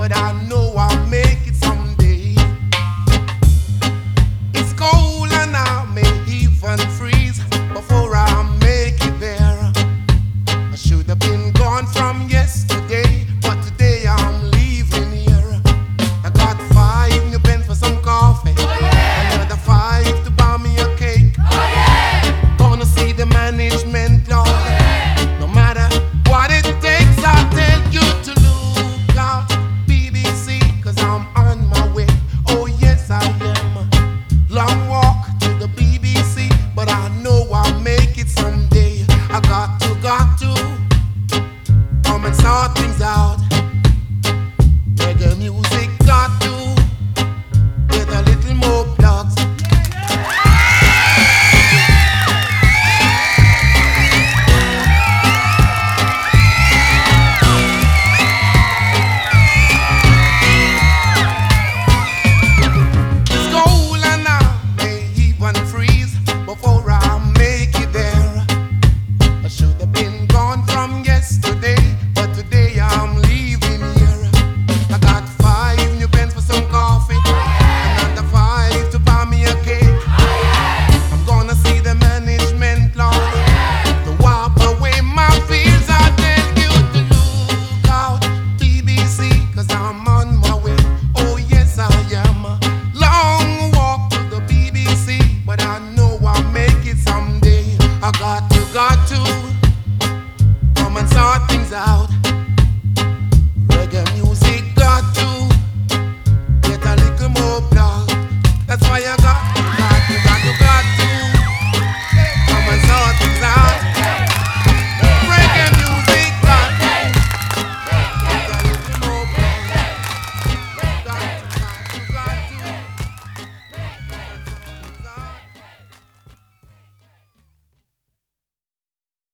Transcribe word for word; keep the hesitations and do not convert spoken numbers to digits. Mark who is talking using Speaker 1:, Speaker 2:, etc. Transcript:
Speaker 1: but I know I'll make it someday. It's cold and I may even freeze before I make it there. I should have been gone from yesterday, but today I'm leaving here. I got five new pence for some coffee, oh, yeah. Another five to buy me a cake. Oh, yeah. Gonna see the management, Lord. Oh, yeah. No matter what it takes, I'll tell you to look out, B B C, cause I'm on my way. Oh yes I am. Long walk to the B B C, but I know I'll make it someday. I got to, got to come and sort things out. Reggae music got to with a little more plugs. It's cold and I may even freeze before I make it there. I should have been gone from yesterday, but today I'm leaving here. I got five new pence for some coffee, another five to buy me a cake. I'm gonna see the management, Lord, to wipe away my fears. I tell you to look out, B B C, cause I'm on my way. Oh yes I am. Long walk to the B B C, but I know I'll make it someday. I got to, got to come and sort things out.